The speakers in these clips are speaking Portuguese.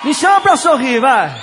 Me chama pra sorrir, vai.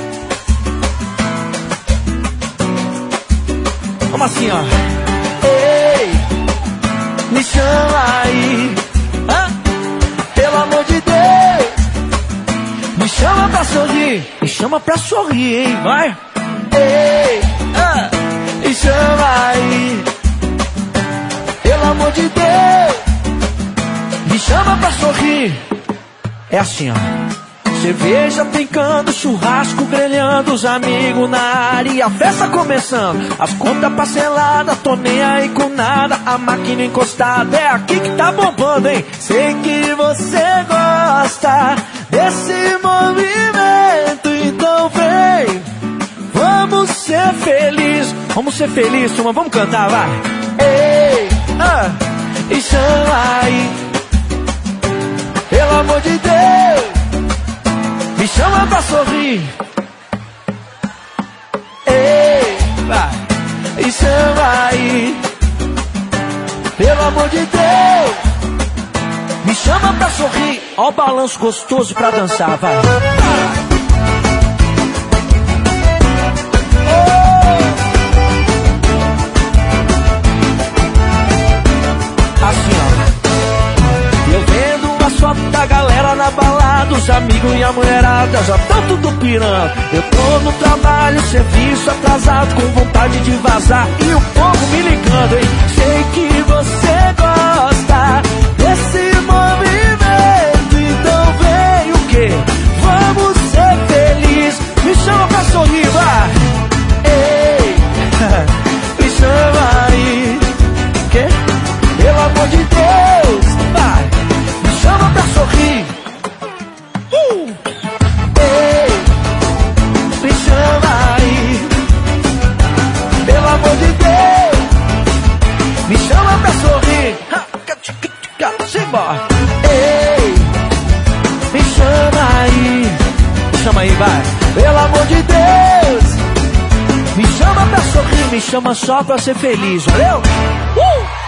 Vamos assim, ó. Ei, me chama aí. Pelo amor de Deus. Me chama pra sorrir. Me chama pra sorrir, hein, vai. Ei, me chama aí. Pelo amor de Deus. Me chama pra sorrir. É assim, ó. Cerveja brincando, churrasco grelhando, os amigos na área e a festa começando. As contas parceladas, tô nem aí com nada, a máquina encostada, é aqui que tá bombando, hein? Sei que você gosta desse movimento, então vem, vamos ser felizes. Vamos ser felizes, turma, vamos cantar, vai. Ei, e chama aí, pelo amor de Deus. Me chama pra sorrir. Ei, vai. Me chama aí. Pelo amor de Deus. Me chama pra sorrir. Ó o balanço gostoso pra dançar, vai. Assim, ó. Eu vendo uma foto da galera na balada, os amigos e a mulherada já tão tudo pirando. Eu tô no trabalho, serviço atrasado, com vontade de vazar e o povo me ligando, hein? Sei que você gosta desse movimento, então vem o quê? Vamos ser felizes. Me chama pra sorrir, vai. Ei, me chama aí. Quê? Pelo amor de Deus, vai. Me chama pra sorrir. Ei, me chama aí. Pelo amor de Deus, me chama pra sorrir. Simbora. Ei, me chama aí. Me chama aí, vai. Pelo amor de Deus, me chama pra sorrir. Me chama só pra ser feliz, valeu?